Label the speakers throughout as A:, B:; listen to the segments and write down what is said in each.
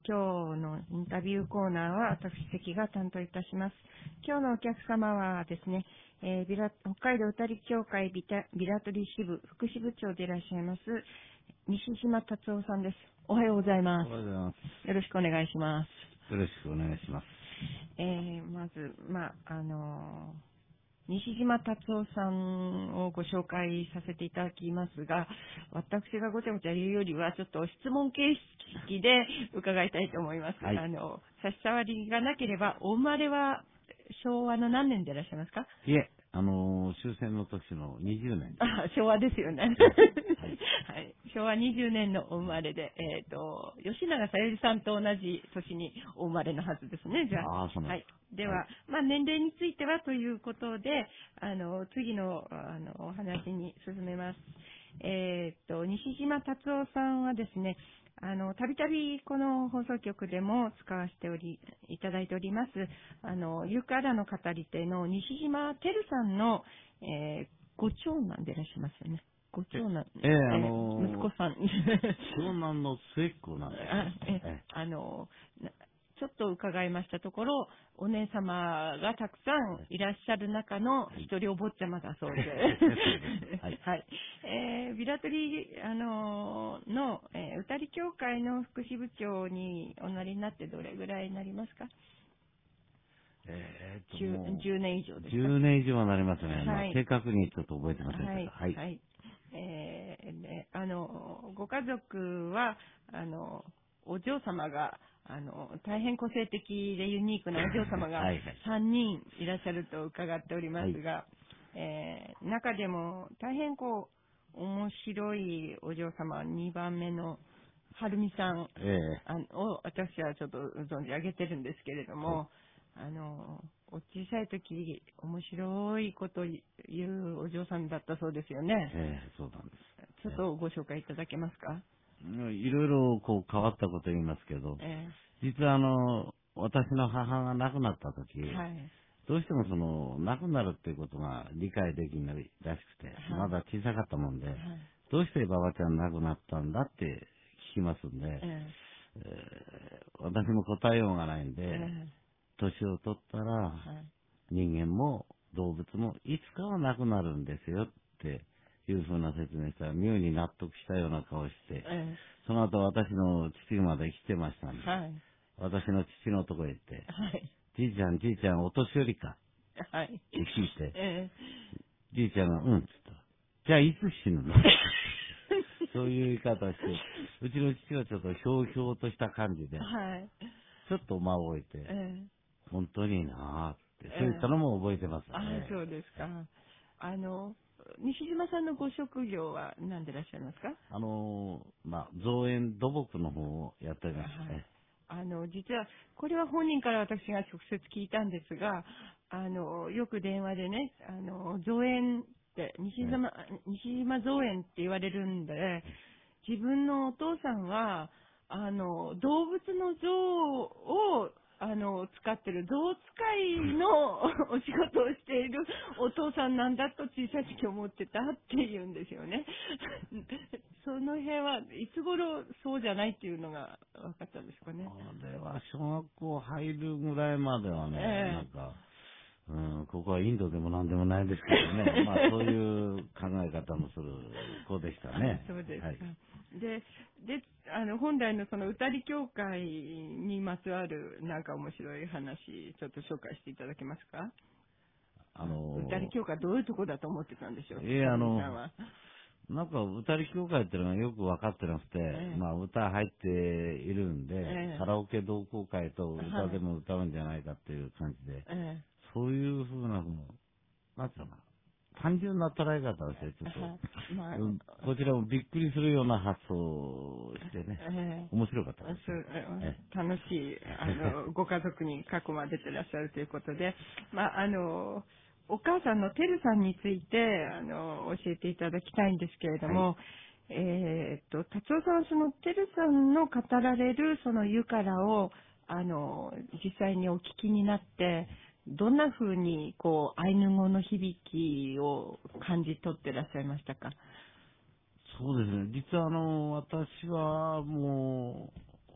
A: 今日のインタビューコーナーは私関が担当いたします。今日のお客様はですね、北海道歌り協会ビラトリ支部副支部長でいらっしゃいます西島達夫さんです。おはようございます。
B: おはようございます。
A: よろしくお願いします。
B: よろしくお願いします。
A: まず、西島達夫さんをご紹介させていただきますが、私がごちゃごちゃ言うよりは、ちょっと質問形式で伺いたいと思います。
B: はい。
A: 差し障りがなければ、お生まれは昭和の何年でいらっしゃいますか？
B: いえ、終戦の時の20年です。
A: あ、昭和ですよね。
B: はい。
A: はい。昭和20年のお生まれで、吉永小百合さんと同じ年にお生まれのはずですね、じゃあ。
B: ああ、そうなん
A: はい。
B: ですか。
A: では、
B: はい。
A: 年齢についてはということで、次の、お話に進めます。西島達夫さんはですね、たびたびこの放送局でも使わせていただいております、ゆくあらの語り手の西島照さんの、ご長男でいらっしゃいますよね。ご長男、息子さん。
B: 長男の末っ子なんですね。
A: ちょっと伺いましたところ、お姉様がたくさんいらっしゃる中の一人お坊ちゃまだそうで。
B: はい。
A: はい。ビラトリ、歌り協会の副支部長におなりになってどれぐらいになりますか？10年以上ですか？
B: 10年以上はなりますね。
A: はい。
B: 正確にちょっと覚えてませんけど。
A: はい。
B: はい。
A: はい。ご家族は、お嬢様が、大変個性的でユニークなお嬢様が
B: はい。
A: 3人いらっしゃると伺っておりま
B: はい。
A: すが、中でも大変面白いお嬢様2番目のはるみさんを私はちょっと存じ上げてるんですけれど
B: はい。
A: も、お小さい時面白いこと言うお嬢さんだったそうですよね。
B: そうなんです。
A: ちょっとご紹介いただけますか？
B: いろいろこう変わったこと言いますけど、実は私の母が亡くなった時、
A: はい。
B: どうしても亡くなるっていうことが理解できないらしくて、まだ小さかったもんで、
A: はい。
B: どうして馬場ちゃん亡くなったんだって聞きますんで、私も答えようがないんで、年を取ったら
A: はい。
B: 人間も動物もいつかは亡くなるんですよっていうふうな説明したら妙に納得したような顔して、その後私の父まで来てましたんで、
A: はい。
B: 私の父のとこへ行って、
A: はい。
B: じいちゃん、じいちゃん、お年寄りか
A: はい。
B: って聞いて、
A: え
B: じいちゃんが、うん、つったら、じゃあいつ死ぬのそういう言い方をして、うちの父はちょっとひょうひょうとした感じで、
A: はい。
B: ちょっと間を置いて、本当になーって、そう言ったのも覚えてますね。
A: そうですか。西島さんのご職業は何でいらっしゃいますか？
B: 造園土木の方をやっておりますね。
A: 実は、これは本人から私が直接聞いたんですが、よく電話でね、造園って、西島造園って言われるんで、自分のお父さんは、動物の像を、使ってる象使いのお仕事をしているお父さんなんだと小さい時思ってたって言うんですよね。その辺はいつ頃そうじゃないっていうのが分かったんですかね。
B: あれは小学校入るぐらいまではね、なんか、ここはインドでもなんでもないですけどね、まあそういう考え方のする子でしたね。
A: そうですか。
B: はい。
A: で、本来のその歌り協会にまつわるなんか面白い話、ちょっと紹介していただけますか？歌り協会どういうとこだと思ってたんでしょう、はるみさんは。
B: なんか歌り協会っていうのはよく分かってなくて、まあ歌入っているんで、カラオケ同好会と歌でも歌うんじゃないかっていう感じで、そういうふうな、なんていうのかな。単純な捉え方をして、ちょっと、こちらもびっくりするような発想をしてね、面白かったです。
A: 楽しい、ご家族に囲まれてらっしゃるということで、お母さんのてるさんについて、教えていただきたいんですけれども、達夫さんはそのてるさんの語られるその湯からを、実際にお聞きになって、どんな風に、アイヌ語の響きを感じ取ってらっしゃいましたか？
B: そうですね。実は私はも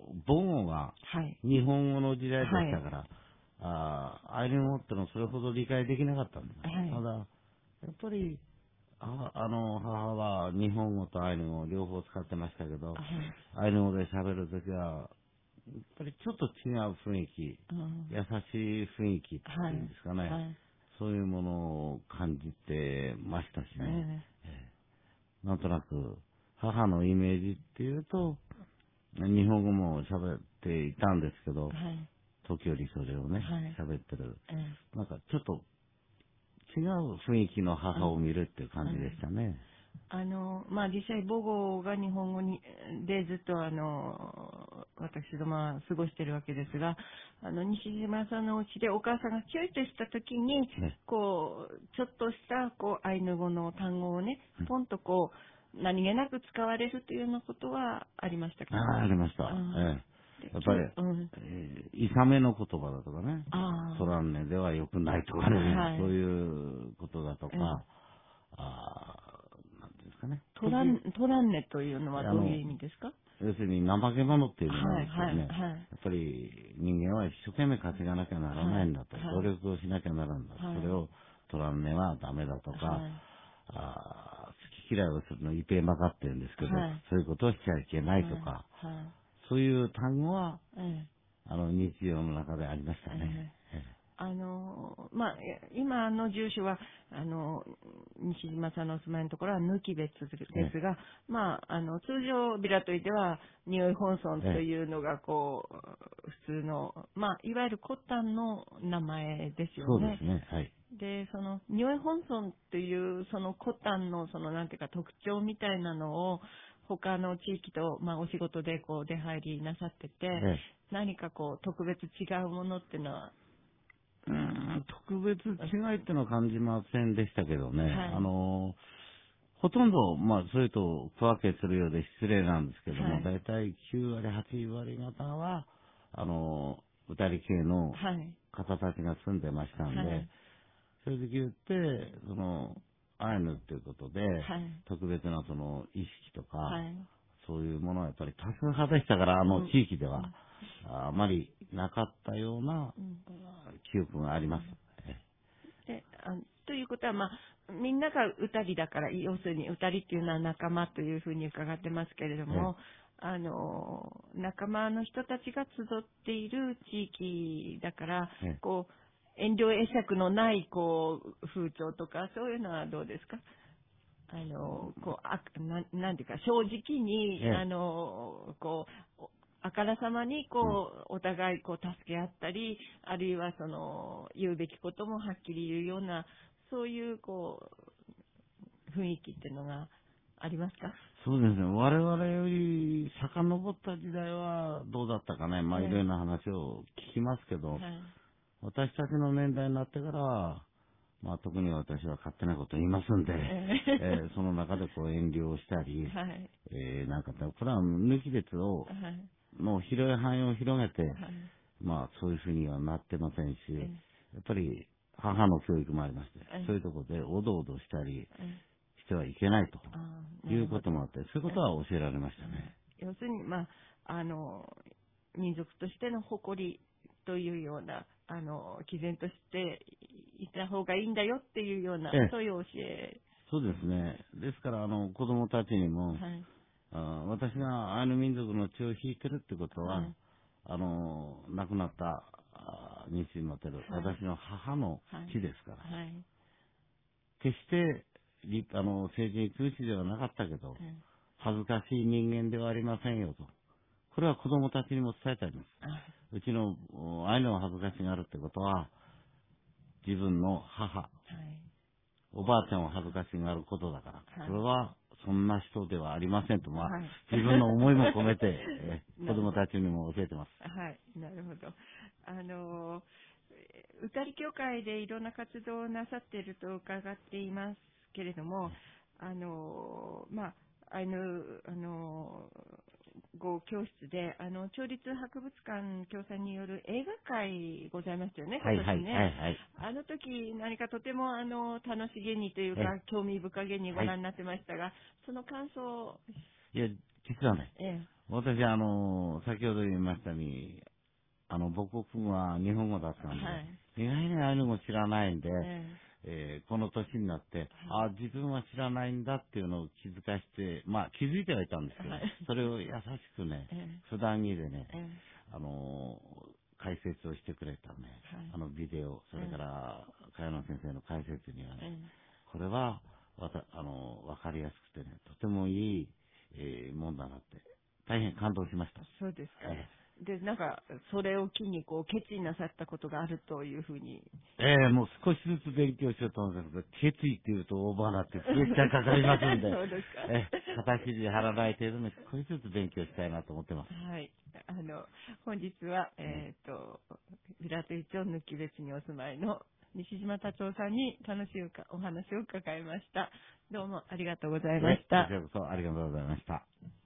B: 母語が日本語の時代でしたから、アイヌ語ってのはそれほど理解できなかったんです。ただ、やっぱり、母は日本語とアイヌ語両方使ってましたけど、アイヌ語で喋るときは、やっぱりちょっと違う雰囲気、優しい雰囲気っていうんですかね、そういうものを感じてましたしね。なんとなく、母のイメージっていうと、日本語も喋っていたんですけど、時折それをね、喋ってる。なんかちょっと違う雰囲気の母を見るっていう感じでしたね。
A: 実際母語が日本語にでずっと私どもは過ごしているわけですが、西島さんのお家でお母さんがちょいとした時に、こうちょっとしたアイヌ語の単語をね、ポンと何気なく使われるというようなことはありましたか？
B: ありました。やっぱり、いさめの言葉だとかね、トランネでは良くないとかね、そういうことだとか、なんていうんですかね。
A: トランネというのはどういう意味ですか？
B: 要するに怠け者っていうのなんですよね。やっぱり人間は一生懸命稼がなきゃならないんだと、努力をしなきゃならんだ。それをトランネはダメだとか、好き嫌いをするの一平まかってるんですけど、そういうことをしちゃいけないとか、そういう単語は、日常の中でありましたね。
A: 今の住所は、西島さんのお住まいのところは抜き別ですが、通常ビラトイでは、匂い本村というのが、普通の、いわゆるコタンの名前ですよね。
B: そうですね。はい。
A: で、その、匂い本村という、そのコタンの、なんていうか特徴みたいなのを、他の地域と、お仕事で出入りなさってて、何か特別違うものっていうのは、
B: 特別違いっていうのは感じませんでしたけどね。ほとんど、それと区分けするようで失礼なんですけども、だいたい9割、8割方は、歌り系の方たちが住んでましたんで、正直言って、アイヌっていうことで、特別な意識とか、そういうものはやっぱり多数派でしたから、地域では、あまりなかったような記憶があります。
A: でということは、みんなが歌りだから、要するに歌りっていうのは仲間というふうに伺ってますけれども、仲間の人たちが集っている地域だから、遠慮会釈のない風潮とか、そういうのはどうですか？なんていうか、正直に、あからさまにお互い助け合ったり、あるいは言うべきこともはっきり言うような、そういう雰囲気っていうのがありますか？
B: そうですね。我々より遡った時代はどうだったかね。いろいろな話を聞きますけど、私たちの年代になってからは、特に私は勝手なこと言いますんで、その中で遠慮をしたり、これは抜き別を、の広い範囲を広げて、そういうふうにはなってませんし、やっぱり母の教育もありまして、そういうところでおどおどしたりしてはいけないということもあって、そういうことは教えられましたね。
A: 要するに、民族としての誇りというような、毅然としていた方がいいんだよっていうような、そういう教え。
B: そうですね。ですから、子供たちにも、私がアイヌ民族の血を引いてるってことは、亡くなった西島てる、私の母の血ですから、決して政治に通知ではなかったけど、恥ずかしい人間ではありませんよと。これは子供たちにも伝えてあります。うちのアイヌの恥ずかしがあるってことは、自分の母、おばあちゃんを恥ずかしがることだから、これはそんな人ではありませんと、自分の思いも込めて、子供たちにも教えてます。
A: はい、なるほど。歌り協会でいろんな活動をなさっていると伺っていますけれども、アイヌ、語教室で、町立博物館協賛による映画会ございましたよね、今年ね。あの時、何かとても、楽しげにというか、興味深げにご覧になってましたが、その感想。
B: いや、実はね、 私、先ほど言いましたように、母国語は日本語だったんで、意外にああいうのも知らないんで、この年になって、自分は知らないんだっていうのを気づかして、気づいてはいたんですけど、それを優しくね、普段着でね、解説をしてくれたね、ビデオ、それから、茅野先生の解説にはね、これは、わかりやすくてね、とてもいい、もんだなって、大変感動しました。
A: そうですか。で、それを機に、決意なさったことがあるというふうに。
B: もう少しずつ勉強しようと思うんですけど、決意っていうとオーバーなってプレッシャーかかりますんで、
A: そうですか。
B: 肩肘張らない程度に少しずつ勉強したいなと思ってます。
A: はい。本日は、平戸町抜き別にお住まいの西島達夫さんに楽しいお話を伺いました。どうもありがとうございました。
B: こちらこそありがとうございました。